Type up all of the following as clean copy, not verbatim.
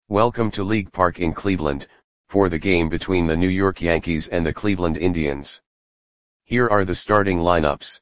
Welcome to League Park in Cleveland, for the game between the New York Yankees and the Cleveland Indians. Here are the starting lineups.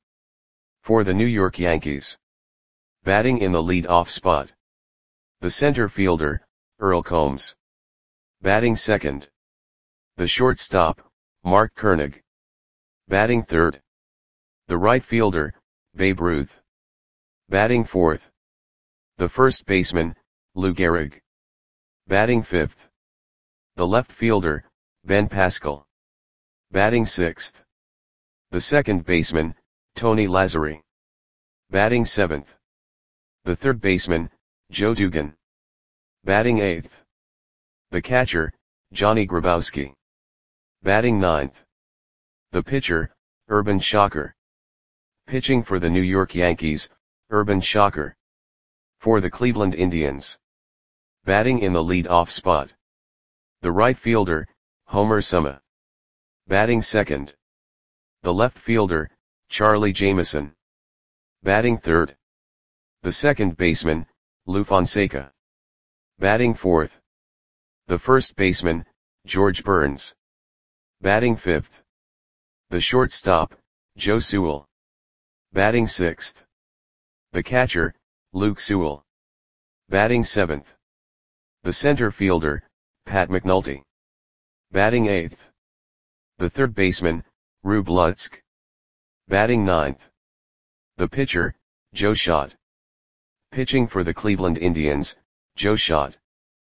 For the New York Yankees. Batting in the lead-off spot. The center fielder, Earl Combs. Batting second. The shortstop, Mark Koenig. Batting third. The right fielder, Babe Ruth. Batting fourth. The first baseman, Lou Gehrig. Batting fifth. The left fielder, Ben Pascal. Batting sixth. The second baseman, Tony Lazzeri. Batting seventh. The third baseman, Joe Dugan. Batting eighth. The catcher, Johnny Grabowski. Batting ninth. The pitcher, Urban Shocker. Pitching for the New York Yankees, Urban Shocker. For the Cleveland Indians. Batting in the lead-off spot. The right fielder, Homer Suma. Batting second. The left fielder, Charlie Jameson. Batting third. The second baseman, Lou Fonseca. Batting fourth. The first baseman, George Burns. Batting fifth. The shortstop, Joe Sewell. Batting sixth. The catcher, Luke Sewell. Batting seventh. The center fielder, Pat McNulty. Batting eighth. The third baseman, Rube Lutzk. Batting ninth. The pitcher, Joe Schott. Pitching for the Cleveland Indians, Joe Schott.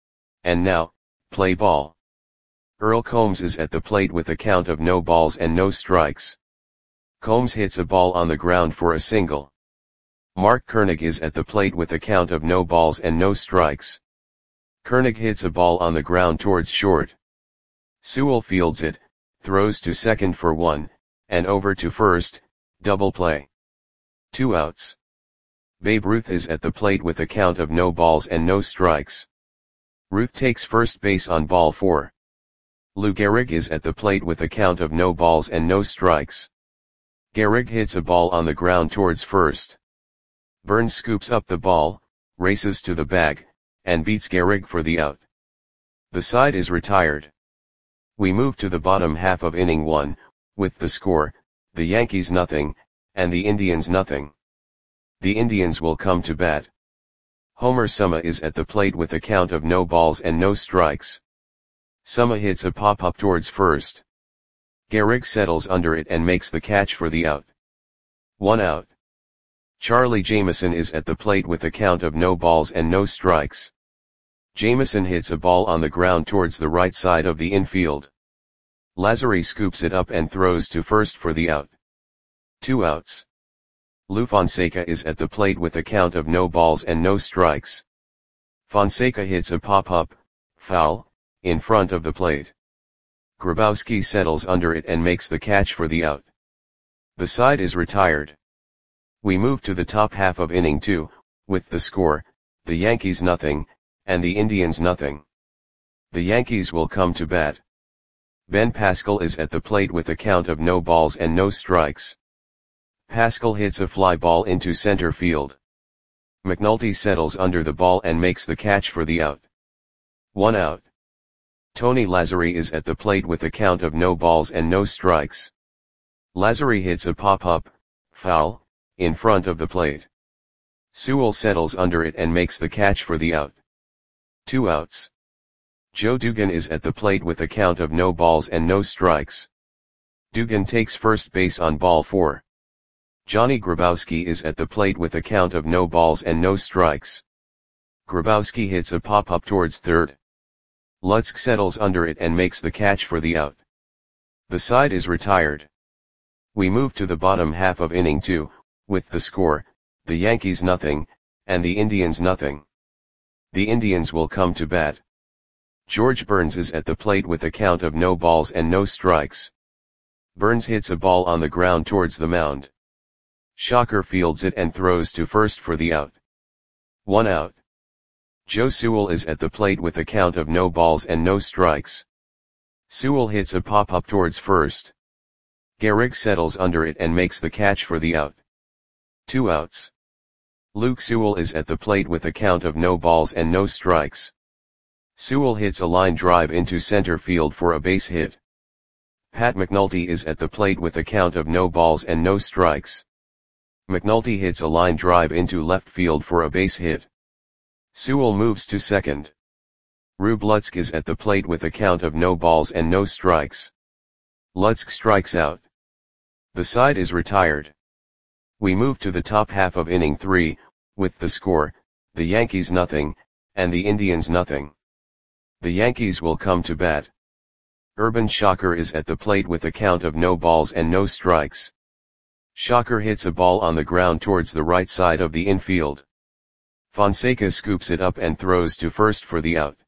And now, play ball. Earl Combs is at the plate with a count of no balls and no strikes. Combs hits a ball on the ground for a single. Mark Koenig is at the plate with a count of no balls and no strikes. Koenig hits a ball on the ground towards short. Sewell fields it, throws to second for one, and over to first, double play. 2 outs. Babe Ruth is at the plate with a count of no balls and no strikes. Ruth takes first base on ball 4. Lou Gehrig is at the plate with a count of no balls and no strikes. Gehrig hits a ball on the ground towards first. Burns scoops up the ball, races to the bag, and beats Gehrig for the out. The side is retired. We move to the bottom half of inning 1, with the score, the Yankees nothing, and the Indians nothing. The Indians will come to bat. Homer Suma is at the plate with a count of no balls and no strikes. Suma hits a pop-up towards first. Gehrig settles under it and makes the catch for the out. 1 out. Charlie Jameson is at the plate with a count of no balls and no strikes. Jameson hits a ball on the ground towards the right side of the infield. Lazzeri scoops it up and throws to first for the out. 2 outs. Lou Fonseca is at the plate with a count of no balls and no strikes. Fonseca hits a pop-up, foul, in front of the plate. Grabowski settles under it and makes the catch for the out. The side is retired. We move to the top half of inning 2, with the score, the Yankees nothing, and the Indians nothing. The Yankees will come to bat. Ben Pascal is at the plate with a count of no balls and no strikes. Pascal hits a fly ball into center field. McNulty settles under the ball and makes the catch for the out. 1 out. Tony Lazzeri is at the plate with a count of no balls and no strikes. Lazzeri hits a pop-up, foul, in front of the plate. Sewell settles under it and makes the catch for the out. 2 outs. Joe Dugan is at the plate with a count of no balls and no strikes. Dugan takes first base on ball 4. Johnny Grabowski is at the plate with a count of no balls and no strikes. Grabowski hits a pop-up towards third. Lutzk settles under it and makes the catch for the out. The side is retired. We move to the bottom half of inning 2, with the score, the Yankees nothing, and the Indians nothing. The Indians will come to bat. George Burns is at the plate with a count of no balls and no strikes. Burns hits a ball on the ground towards the mound. Shocker fields it and throws to first for the out. 1 out. Joe Sewell is at the plate with a count of no balls and no strikes. Sewell hits a pop-up towards first. Gehrig settles under it and makes the catch for the out. 2 outs. Luke Sewell is at the plate with a count of no balls and no strikes. Sewell hits a line drive into center field for a base hit. Pat McNulty is at the plate with a count of no balls and no strikes. McNulty hits a line drive into left field for a base hit. Sewell moves to second. Rube Lutzk is at the plate with a count of no balls and no strikes. Lutzk strikes out. The side is retired. We move to the top half of inning 3, with the score, the Yankees nothing, and the Indians nothing. The Yankees will come to bat. Urban Shocker is at the plate with a count of no balls and no strikes. Shocker hits a ball on the ground towards the right side of the infield. Fonseca scoops it up and throws to first for the out.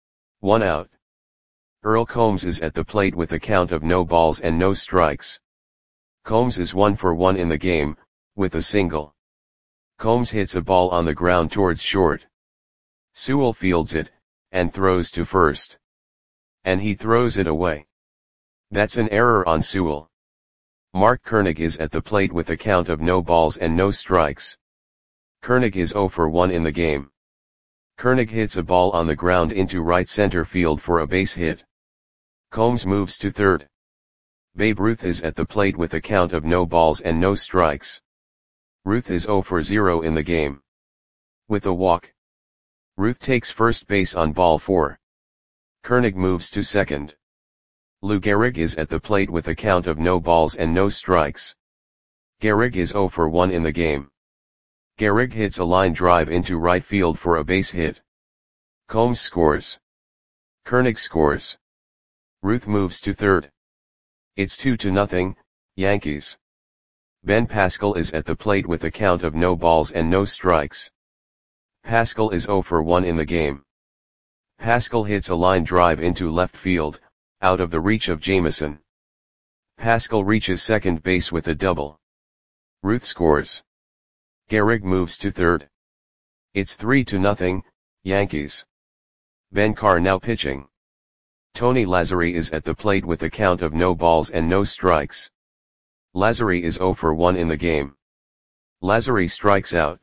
1 out. Earl Combs is at the plate with a count of no balls and no strikes. Combs is 1 for 1 in the game, with a single. Combs hits a ball on the ground towards short. Sewell fields it, and throws to first. And he throws it away. That's an error on Sewell. Mark Koenig is at the plate with a count of no balls and no strikes. Koenig is 0 for 1 in the game. Koenig hits a ball on the ground into right center field for a base hit. Combs moves to third. Babe Ruth is at the plate with a count of no balls and no strikes. Ruth is 0 for 0 in the game. With a walk. Ruth takes first base on ball 4. Koenig moves to second. Lou Gehrig is at the plate with a count of no balls and no strikes. Gehrig is 0 for 1 in the game. Gehrig hits a line drive into right field for a base hit. Combs scores. Koenig scores. Ruth moves to third. It's 2-0, Yankees. Ben Pascal is at the plate with a count of no balls and no strikes. Pascal is 0 for 1 in the game. Pascal hits a line drive into left field, out of the reach of Jameson. Pascal reaches second base with a double. Ruth scores. Gehrig moves to third. It's 3-0, Yankees. Ben Carr now pitching. Tony Lazzeri is at the plate with a count of no balls and no strikes. Lazzeri is 0 for 1 in the game. Lazzeri strikes out.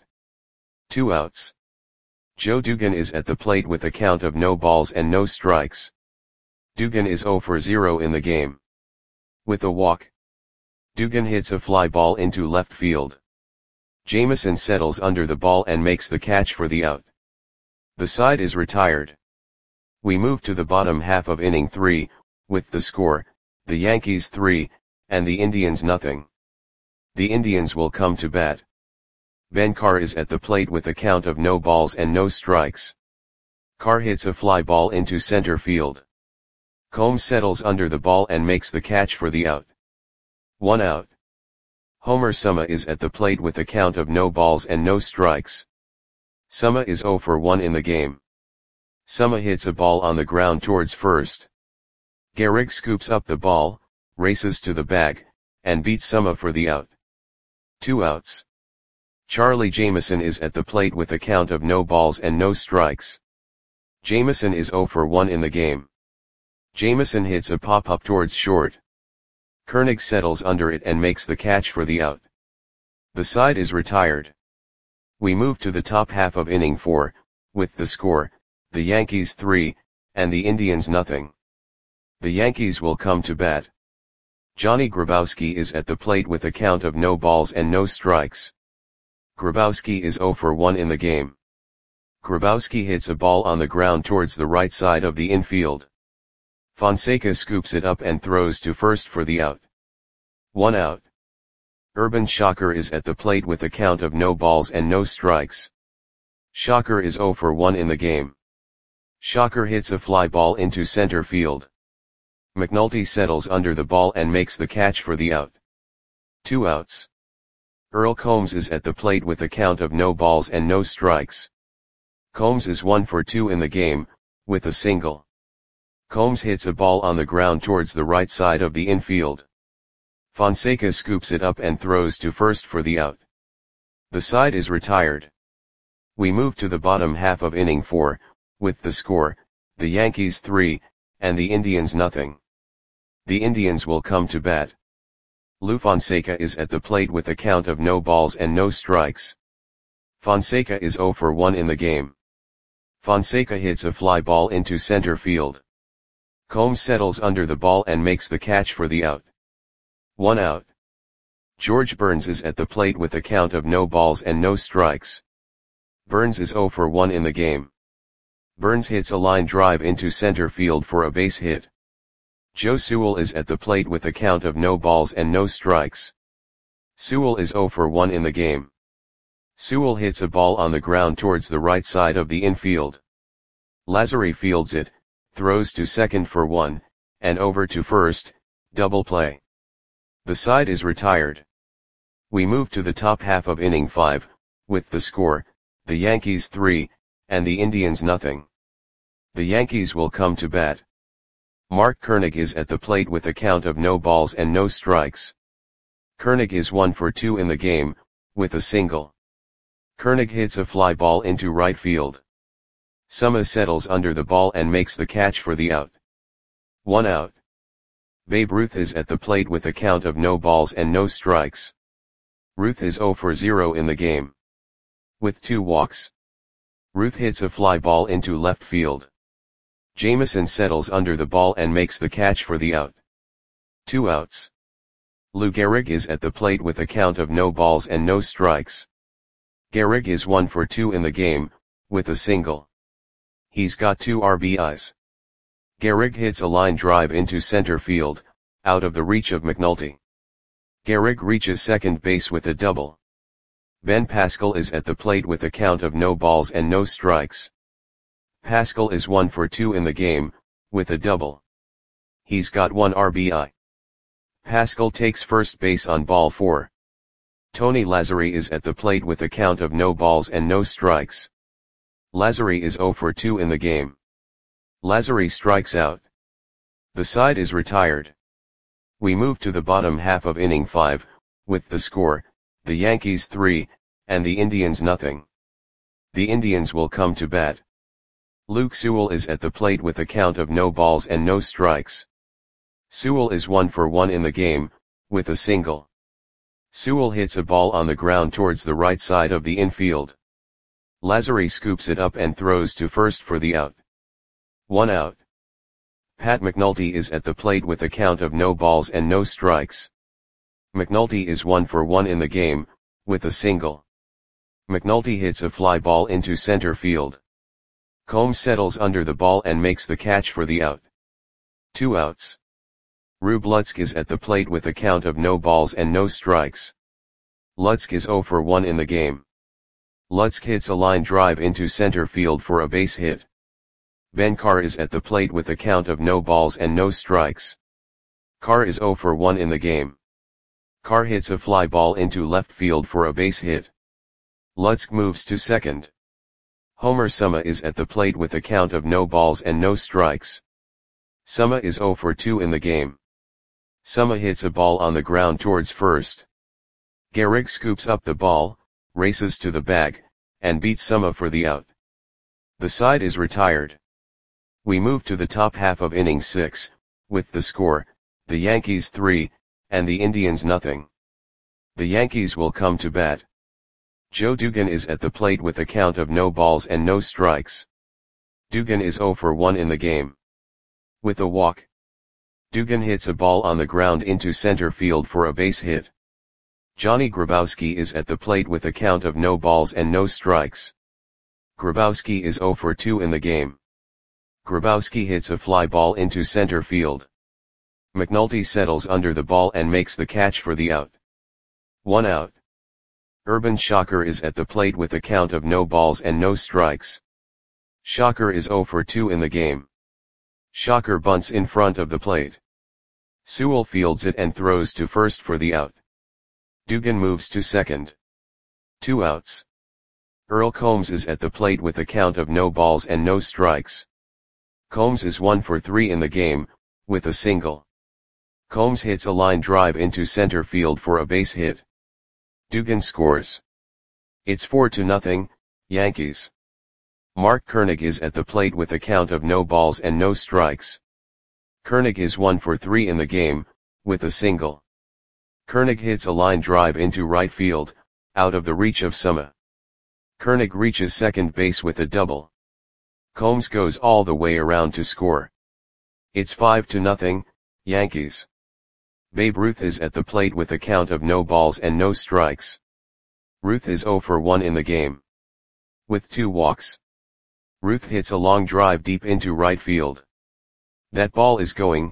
2 outs. Joe Dugan is at the plate with a count of no balls and no strikes. Dugan is 0 for 0 in the game. With a walk. Dugan hits a fly ball into left field. Jameson settles under the ball and makes the catch for the out. The side is retired. We move to the bottom half of inning 3, with the score, the Yankees 3, and the Indians nothing. The Indians will come to bat. Ben Carr is at the plate with a count of no balls and no strikes. Carr hits a fly ball into center field. Combs settles under the ball and makes the catch for the out. 1 out. Homer Suma is at the plate with a count of no balls and no strikes. Suma is 0 for 1 in the game. Suma hits a ball on the ground towards first. Gehrig scoops up the ball, races to the bag, and beats Suma for the out. 2 outs. Charlie Jameson is at the plate with a count of no balls and no strikes. Jameson is 0 for 1 in the game. Jameson hits a pop-up towards short. Koenig settles under it and makes the catch for the out. The side is retired. We move to the top half of inning 4, with the score, the Yankees 3, and the Indians nothing. The Yankees will come to bat. Johnny Grabowski is at the plate with a count of no balls and no strikes. Grabowski is 0 for 1 in the game. Grabowski hits a ball on the ground towards the right side of the infield. Fonseca scoops it up and throws to first for the out. 1 out. Urban Shocker is at the plate with a count of no balls and no strikes. Shocker is 0 for 1 in the game. Shocker hits a fly ball into center field. McNulty settles under the ball and makes the catch for the out. 2 outs. Earl Combs is at the plate with a count of no balls and no strikes. Combs is 1 for 2 in the game, with a single. Combs hits a ball on the ground towards the right side of the infield. Fonseca scoops it up and throws to first for the out. The side is retired. We move to the bottom half of inning 4, with the score, the Yankees 3, and the Indians nothing. The Indians will come to bat. Lou Fonseca is at the plate with a count of no balls and no strikes. Fonseca is 0 for 1 in the game. Fonseca hits a fly ball into center field. Combs settles under the ball and makes the catch for the out. 1 out. George Burns is at the plate with a count of no balls and no strikes. Burns is 0 for 1 in the game. Burns hits a line drive into center field for a base hit. Joe Sewell is at the plate with a count of no balls and no strikes. Sewell is 0 for 1 in the game. Sewell hits a ball on the ground towards the right side of the infield. Lazary fields it, throws to second for 1, and over to first, double play. The side is retired. We move to the top half of inning 5, with the score, the Yankees 3, and the Indians nothing. The Yankees will come to bat. Mark Koenig is at the plate with a count of no balls and no strikes. Koenig is 1 for 2 in the game, with a single. Koenig hits a fly ball into right field. Suma settles under the ball and makes the catch for the out. 1 out. Babe Ruth is at the plate with a count of no balls and no strikes. Ruth is 0 for 0 in the game. With 2 walks. Ruth hits a fly ball into left field. Jameson settles under the ball and makes the catch for the out. 2 outs. Lou Gehrig is at the plate with a count of no balls and no strikes. Gehrig is 1 for 2 in the game, with a single. He's got 2 RBIs. Gehrig hits a line drive into center field, out of the reach of McNulty. Gehrig reaches second base with a double. Ben Pascal is at the plate with a count of no balls and no strikes. Pascal is 1 for 2 in the game, with a double. He's got 1 RBI. Pascal takes first base on ball 4. Tony Lazary is at the plate with a count of no balls and no strikes. Lazary is 0 for 2 in the game. Lazary strikes out. The side is retired. We move to the bottom half of inning 5, with the score, the Yankees 3, and the Indians nothing. The Indians will come to bat. Luke Sewell is at the plate with a count of no balls and no strikes. Sewell is 1 for 1 in the game, with a single. Sewell hits a ball on the ground towards the right side of the infield. Lazary scoops it up and throws to first for the out. 1 out. Pat McNulty is at the plate with a count of no balls and no strikes. McNulty is 1 for 1 in the game, with a single. McNulty hits a fly ball into center field. Combs settles under the ball and makes the catch for the out. 2 outs. Rube Lutzk is at the plate with a count of no balls and no strikes. Lutzk is 0 for 1 in the game. Lutzk hits a line drive into center field for a base hit. Ben Carr is at the plate with a count of no balls and no strikes. Carr is 0 for 1 in the game. Carr hits a fly ball into left field for a base hit. Lutzk moves to second. Homer Suma is at the plate with a count of no balls and no strikes. Suma is 0 for 2 in the game. Suma hits a ball on the ground towards first. Gehrig scoops up the ball, races to the bag, and beats Suma for the out. The side is retired. We move to the top half of inning 6, with the score, the Yankees 3, and the Indians nothing. The Yankees will come to bat. Joe Dugan is at the plate with a count of no balls and no strikes. Dugan is 0 for 1 in the game. With a walk. Dugan hits a ball on the ground into center field for a base hit. Johnny Grabowski is at the plate with a count of no balls and no strikes. Grabowski is 0 for 2 in the game. Grabowski hits a fly ball into center field. McNulty settles under the ball and makes the catch for the out. 1 out. Urban Shocker is at the plate with a count of no balls and no strikes. Shocker is 0 for 2 in the game. Shocker bunts in front of the plate. Sewell fields it and throws to first for the out. Dugan moves to second. 2 outs. Earl Combs is at the plate with a count of no balls and no strikes. Combs is 1 for 3 in the game, with a single. Combs hits a line drive into center field for a base hit. Dugan scores. It's 4-0, Yankees. Mark Koenig is at the plate with a count of no balls and no strikes. Koenig is 1 for 3 in the game, with a single. Koenig hits a line drive into right field, out of the reach of Suma. Koenig reaches second base with a double. Combs goes all the way around to score. It's 5-0, Yankees. Babe Ruth is at the plate with a count of no balls and no strikes. Ruth is 0 for 1 in the game. With 2 walks. Ruth hits a long drive deep into right field. That ball is gone.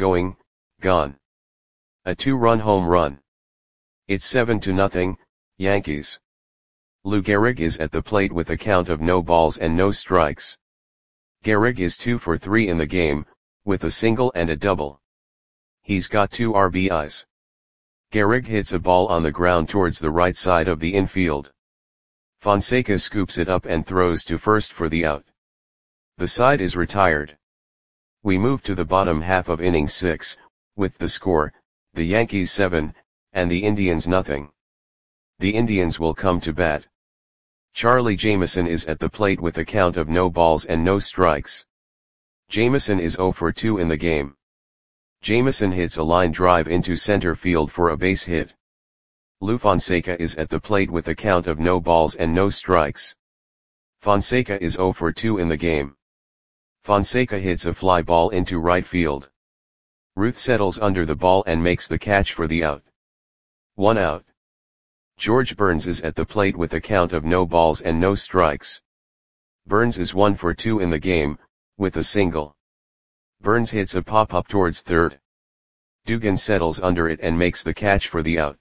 A 2-run home run. It's 7-0, Yankees. Lou Gehrig is at the plate with a count of no balls and no strikes. Gehrig is 2 for 3 in the game, with a single and a double. He's got 2 RBIs. Gehrig hits a ball on the ground towards the right side of the infield. Fonseca scoops it up and throws to first for the out. The side is retired. We move to the bottom half of inning 6, with the score, the Yankees 7, and the Indians nothing. The Indians will come to bat. Charlie Jameson is at the plate with a count of no balls and no strikes. Jameson is 0 for 2 in the game. Jameson hits a line drive into center field for a base hit. Lou Fonseca is at the plate with a count of no balls and no strikes. Fonseca is 0 for 2 in the game. Fonseca hits a fly ball into right field. Ruth settles under the ball and makes the catch for the out. 1 out. George Burns is at the plate with a count of no balls and no strikes. Burns is 1 for 2 in the game, with a single. Burns hits a pop-up towards third. Dugan settles under it and makes the catch for the out.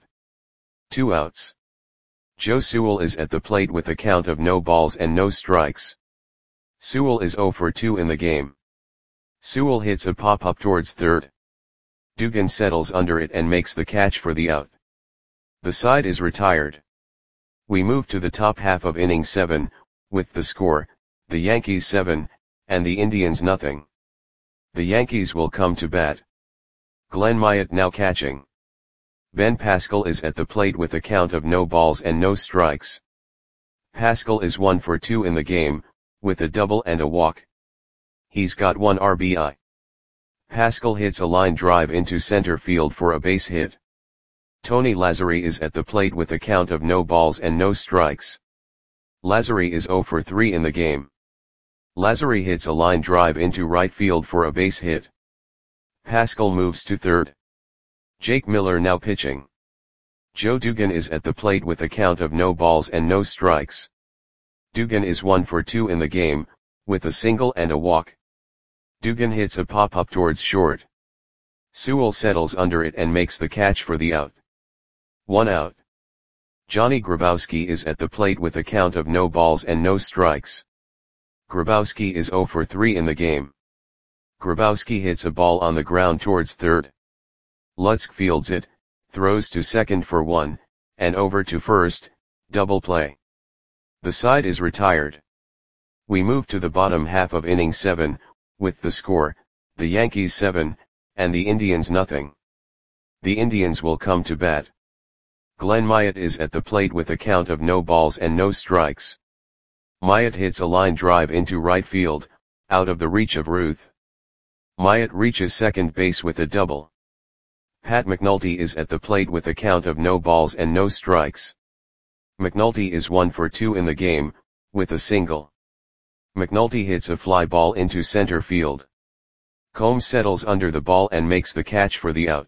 2 outs. Joe Sewell is at the plate with a count of no balls and no strikes. Sewell is 0 for 2 in the game. Sewell hits a pop-up towards third. Dugan settles under it and makes the catch for the out. The side is retired. We move to the top half of inning 7, with the score, the Yankees 7, and the Indians nothing. The Yankees will come to bat. Glenn Myatt now catching. Ben Pascal is at the plate with a count of no balls and no strikes. Pascal is 1 for 2 in the game, with a double and a walk. He's got 1 RBI. Pascal hits a line drive into center field for a base hit. Tony Lazzeri is at the plate with a count of no balls and no strikes. Lazzeri is 0 for 3 in the game. Lazzeri hits a line drive into right field for a base hit. Pascal moves to third. Jake Miller now pitching. Joe Dugan is at the plate with a count of no balls and no strikes. Dugan is 1 for 2 in the game, with a single and a walk. Dugan hits a pop-up towards short. Sewell settles under it and makes the catch for the out. 1 out. Johnny Grabowski is at the plate with a count of no balls and no strikes. Grabowski is 0 for 3 in the game. Grabowski hits a ball on the ground towards third. Lutsk fields it, throws to second for 1, and over to first, double play. The side is retired. We move to the bottom half of inning 7, with the score, the Yankees 7, and the Indians nothing. The Indians will come to bat. Glenn Myatt is at the plate with a count of no balls and no strikes. Myatt hits a line drive into right field, out of the reach of Ruth. Myatt reaches second base with a double. Pat McNulty is at the plate with a count of no balls and no strikes. McNulty is 1 for 2 in the game, with a single. McNulty hits a fly ball into center field. Combs settles under the ball and makes the catch for the out.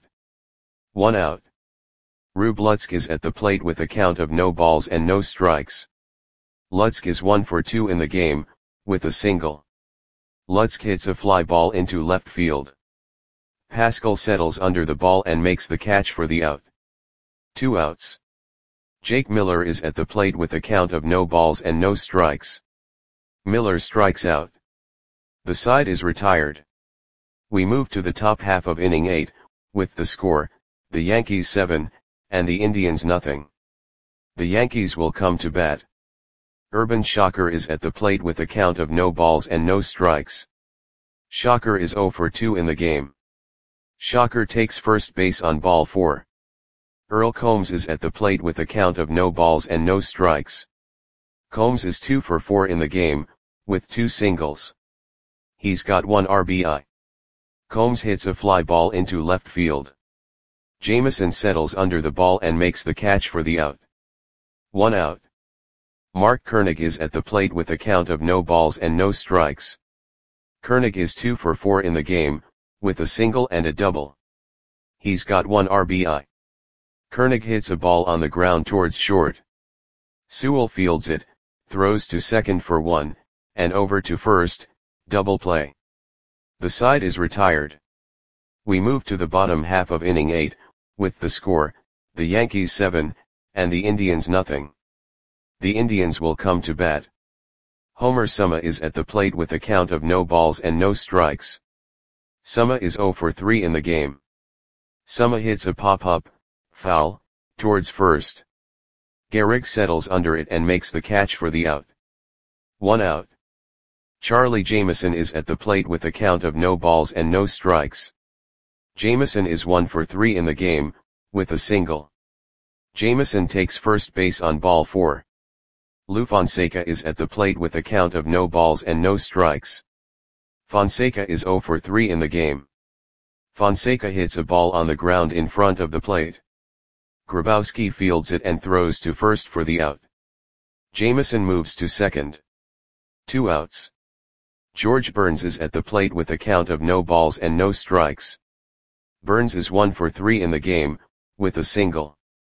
1 out. Rube Lutsk is at the plate with a count of no balls and no strikes. Lutsk is 1 for 2 in the game, with a single. Lutsk hits a fly ball into left field. Pascal settles under the ball and makes the catch for the out. 2 outs. Jake Miller is at the plate with a count of no balls and no strikes. Miller strikes out. The side is retired. We move to the top half of inning 8, with the score, the Yankees 7, and the Indians nothing. The Yankees will come to bat. Urban Shocker is at the plate with a count of no balls and no strikes. Shocker is 0 for 2 in the game. Shocker takes first base on ball 4. Earl Combs is at the plate with a count of no balls and no strikes. Combs is 2 for 4 in the game, with 2 singles. He's got 1 RBI. Combs hits a fly ball into left field. Jameson settles under the ball and makes the catch for the out. 1 out. Mark Koenig is at the plate with a count of no balls and no strikes. Koenig is 2 for 4 in the game, with a single and a double. He's got 1 RBI. Koenig hits a ball on the ground towards short. Sewell fields it, throws to second for 1, and over to first, double play. The side is retired. We move to the bottom half of inning 8, with the score, the Yankees 7, and the Indians nothing. The Indians will come to bat. Homer Suma is at the plate with a count of no balls and no strikes. Suma is 0 for 3 in the game. Suma hits a pop-up, foul, towards first. Gehrig settles under it and makes the catch for the out. 1 out. Charlie Jameson is at the plate with a count of no balls and no strikes. Jameson is 1 for 3 in the game, with a single. Jameson takes first base on ball 4. Lou Fonseca is at the plate with a count of no balls and no strikes. Fonseca is 0 for 3 in the game. Fonseca hits a ball on the ground in front of the plate. Grabowski fields it and throws to first for the out. Jameson moves to second. 2 outs. George Burns is at the plate with a count of no balls and no strikes. Burns is 1 for 3 in the game, with a single.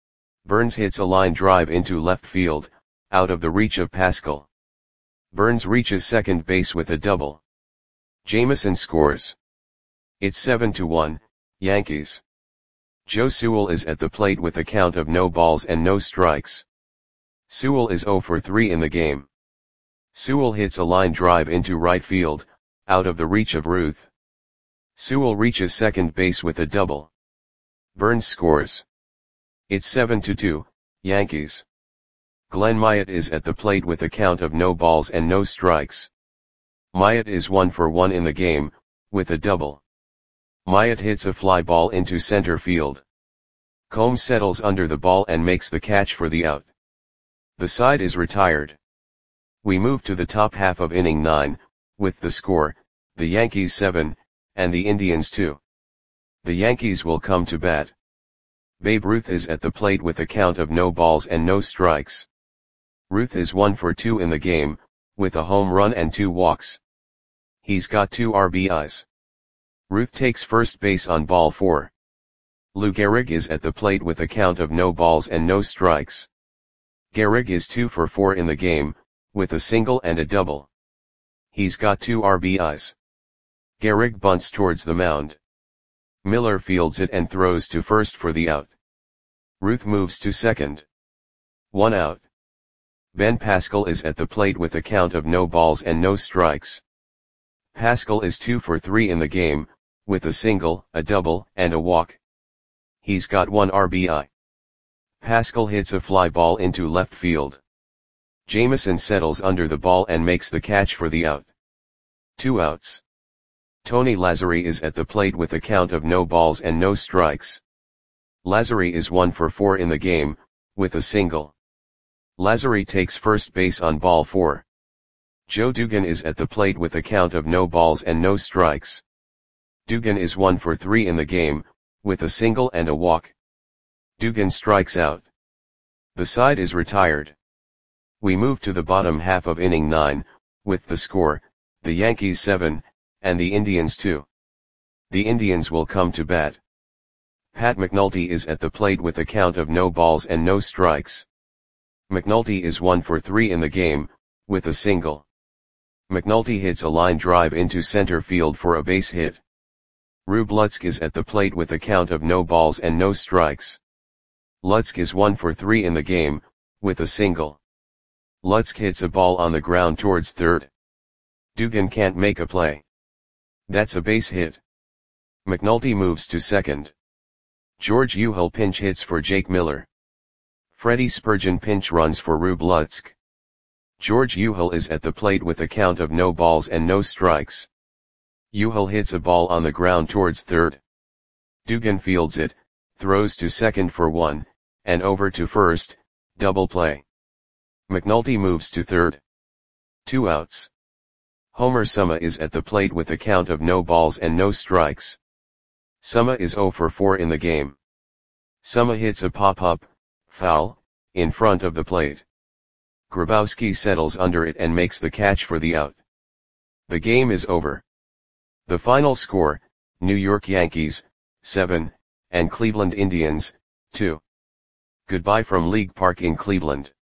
Burns hits a line drive into left field, out of the reach of Pascal. Burns reaches second base with a double. Jameson scores. It's 7-1, Yankees. Joe Sewell is at the plate with a count of no balls and no strikes. Sewell is 0 for 3 in the game. Sewell hits a line drive into right field, out of the reach of Ruth. Sewell reaches second base with a double. Burns scores. It's 7-2, Yankees. Glenn Myatt is at the plate with a count of no balls and no strikes. Myatt is 1 for 1 in the game, with a double. Myatt hits a fly ball into center field. Combs settles under the ball and makes the catch for the out. The side is retired. We move to the top half of inning 9, with the score, the Yankees 7, and the Indians 2. The Yankees will come to bat. Babe Ruth is at the plate with a count of no balls and no strikes. Ruth is 1 for 2 in the game, with a home run and 2 walks. He's got 2 RBIs. Ruth takes first base on ball 4. Lou Gehrig is at the plate with a count of no balls and no strikes. Gehrig is 2 for 4 in the game, with a single and a double. He's got 2 RBIs. Gehrig bunts towards the mound. Miller fields it and throws to first for the out. Ruth moves to second. 1 out. Ben Pascal is at the plate with a count of no balls and no strikes. Pascal is 2 for 3 in the game, with a single, a double, and a walk. He's got 1 RBI. Pascal hits a fly ball into left field. Jameson settles under the ball and makes the catch for the out. 2 outs. Tony Lazzeri is at the plate with a count of no balls and no strikes. Lazzeri is 1 for 4 in the game, with a single. Lazzeri takes first base on ball 4. Joe Dugan is at the plate with a count of no balls and no strikes. Dugan is 1 for 3 in the game, with a single and a walk. Dugan strikes out. The side is retired. We move to the bottom half of inning 9, with the score, the Yankees 7, and the Indians 2. The Indians will come to bat. Pat McNulty is at the plate with a count of no balls and no strikes. McNulty is 1 for 3 in the game, with a single. McNulty hits a line drive into center field for a base hit. Rube Lutzk is at the plate with a count of no balls and no strikes. Lutzk is 1 for 3 in the game, with a single. Lutzk hits a ball on the ground towards third. Dugan can't make a play. That's a base hit. McNulty moves to second. George Uhel pinch hits for Jake Miller. Freddie Spurgeon pinch runs for Rube Lutzk. George Uhel is at the plate with a count of no balls and no strikes. Uhel hits a ball on the ground towards third. Dugan fields it, throws to second for 1, and over to first, double play. McNulty moves to third. 2 outs. Homer Suma is at the plate with a count of no balls and no strikes. Suma is 0 for 4 in the game. Suma hits a pop-up, foul, in front of the plate. Grabowski settles under it and makes the catch for the out. The game is over. The final score, New York Yankees, 7, and Cleveland Indians, 2. Goodbye from League Park in Cleveland.